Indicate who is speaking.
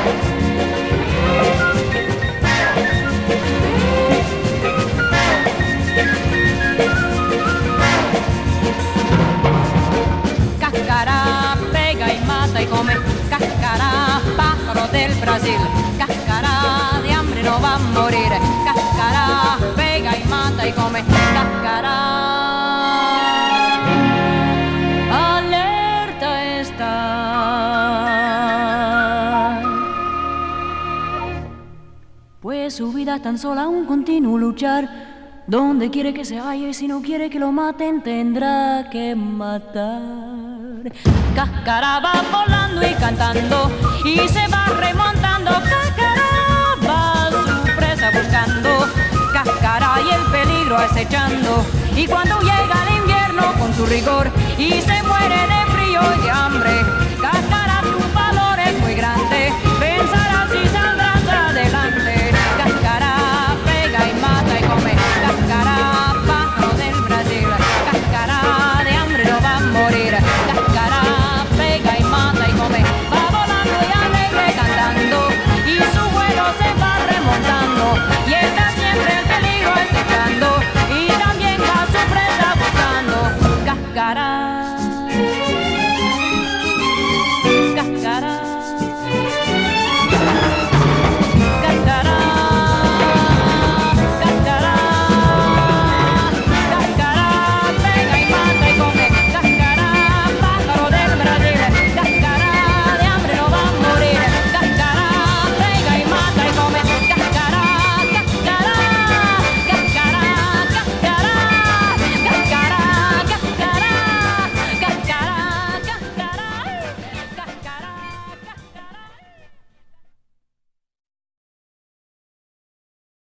Speaker 1: Cáscara pega y mata y come, cáscara pájaro del Brasil, cáscara de hambre no va a morir, cáscara pega y mata y come, cáscara alerta está. Pues su vida es tan sola un continuo luchar. Donde quiere que se vaya y si no quiere que lo maten tendrá que matar. Cáscara va volando y cantando y se va remontando. Cáscara va a su presa buscando. Cáscara y el peligro acechando. Y cuando llega el invierno con su rigor y se muere de frío y de hambre, Cáscara